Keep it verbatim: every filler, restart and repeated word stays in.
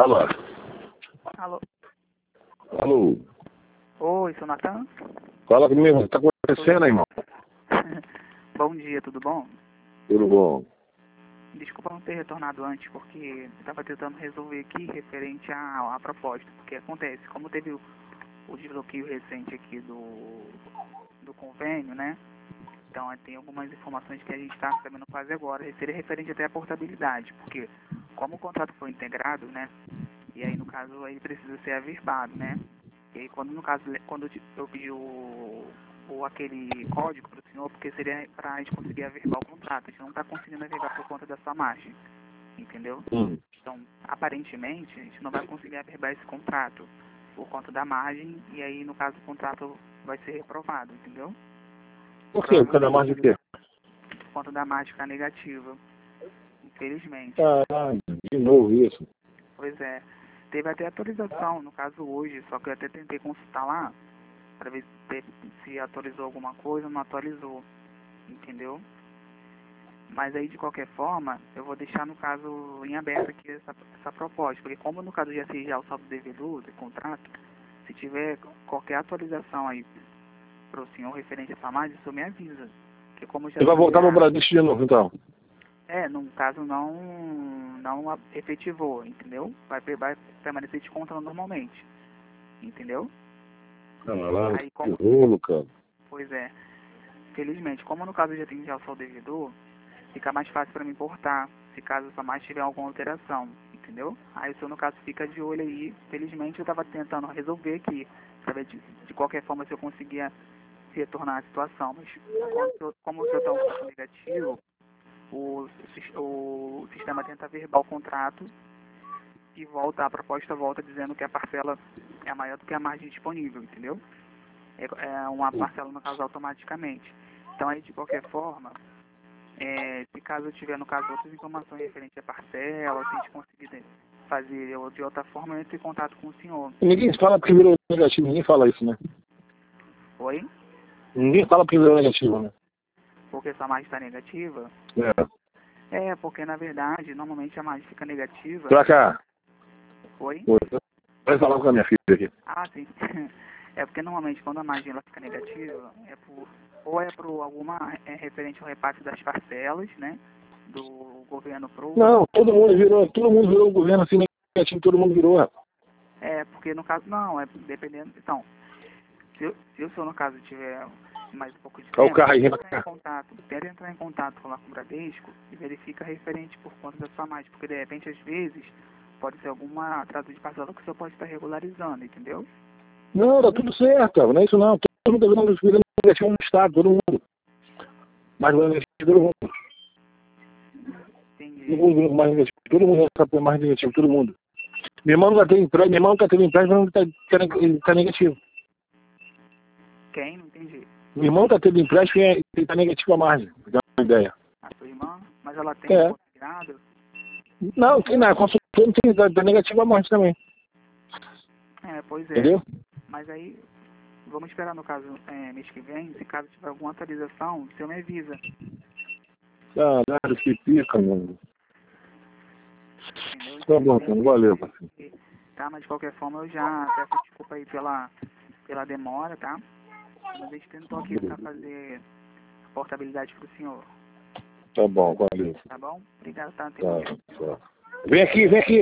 Alô? Alô? Alô? Oi, seu Natan? Fala comigo, o que tá acontecendo, irmão? Bom dia, tudo bom? Tudo bom? Desculpa não ter retornado antes, porque eu estava tentando resolver aqui referente à, à proposta. Porque acontece, como teve o, o desbloqueio recente aqui do, do convênio, né? Então tem algumas informações que a gente está sabendo fazer agora. Seria referente até à portabilidade, porque como o contrato foi integrado, né? E aí no caso aí precisa ser averbado, né? E aí quando no caso, quando eu te- eu pedi o, o aquele código para o senhor, porque seria para a gente conseguir averbar o contrato. A gente não está conseguindo averbar por conta da sua margem, entendeu? Hum. Então, aparentemente, a gente não vai conseguir averbar esse contrato por conta da margem, e aí no caso o contrato vai ser reprovado, entendeu? Por quê? Por causa da Provavelmente margem de quê? por conta da margem ficar negativa, infelizmente. Caralho, de novo isso. Pois é. Teve até atualização, no caso hoje, só que eu até tentei consultar lá, para ver se, teve- se atualizou alguma coisa, não atualizou, entendeu? Mas aí, de qualquer forma, eu vou deixar, no caso, em aberto aqui essa, essa proposta, porque como no caso já seja já o saldo devedor do contrato, se tiver qualquer atualização aí para o senhor referente a essa margem, o senhor me avisa. Porque como já Você vai voltar pro seria, Bradesco de novo, então? é, no caso não, não a- efetivou, entendeu? Vai, vai permanecer te contando normalmente, entendeu? Caralho, Aí que como, rolo, cara. pois é, felizmente, como no caso eu já tenho já o saldo devedor, fica mais fácil para me importar, se caso essa mais tiver alguma alteração, entendeu? Aí o senhor no caso fica de olho aí, felizmente eu estava tentando resolver aqui, para ver de, de qualquer forma se eu conseguia retornar a situação, mas como o senhor, como o senhor está um pouco negativo, o, sis- o sistema tenta verbar o contrato e volta, a proposta volta dizendo que a parcela é maior do que a margem disponível, entendeu? É, é uma parcela no caso automaticamente. Então aí de qualquer forma, é, se caso eu tiver no caso outras informações referentes à parcela, se a gente conseguir fazer ou de outra forma, eu entro em contato com o senhor. Ninguém fala porque virou negativo, ninguém fala isso, né? Oi? Ninguém fala porque virou negativo, né? Porque essa margem está negativa? É. É, porque na verdade, normalmente a margem fica negativa. Pra cá. Oi? Oi. Vai falar com a minha filha aqui. Ah, sim. É porque normalmente quando a margem ela fica negativa, é por, ou é por alguma é referente ao repasse das parcelas, né? Do governo pro. Não, todo mundo virou, todo mundo virou o governo assim negativo, todo mundo virou, rapaz. É, porque no caso não, é dependendo. Então, se, eu- se o senhor no caso tiver mais um pouco de Olha o tempo, carro aí, tenta vem pra entrar em cá. contato, tenta entrar em contato lá com o Bradesco e verifica referente por conta da sua margem, porque de repente às vezes pode ser alguma atraso de parcela que o senhor pode estar regularizando, entendeu? Não, tá tudo certo, cara. Não é isso não. Todo mundo tá virando virando negativo no estado, todo mundo. Mais negativo, todo mundo. Todo Entendi. mundo virou mais negativo. Todo mundo tá mais negativo, todo mundo. Meu irmão nunca teve empréstimo, meu irmão nunca teve empréstimo, mas ele tá, ele tá negativo. Quem? Não entendi. Meu irmão nunca teve empréstimo e ele tá negativo a margem, pra dar uma ideia. A sua irmã? Mas ela tem É. consignado? Não, tem nada, consultor não tem, tá, tá negativo a margem também. É, pois é. Entendeu? Mas aí, vamos esperar no caso é, mês que vem, se caso tiver alguma atualização, o senhor me avisa. Caralho, que pica, mano. Entendeu? Tá bom, então, valeu, parceiro. Tá, mas de qualquer forma eu já peço desculpa aí pela, pela demora, tá? Mas a gente tentou aqui para fazer a portabilidade pro senhor, Tá bom, valeu. tá bom? Obrigado, tá? Tenha um bom Tá, dia. tá. Vem aqui, vem aqui.